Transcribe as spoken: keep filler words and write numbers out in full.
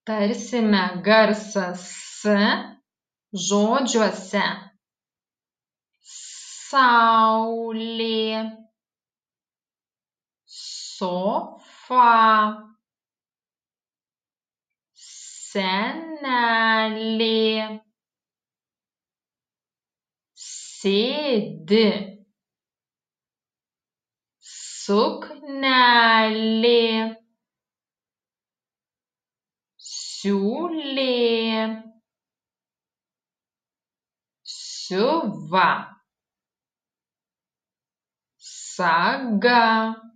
Tarsime garsą S žodžiuose saulė, sofa, senelė, sėdi, suknelė, siūlė, siuva, saga.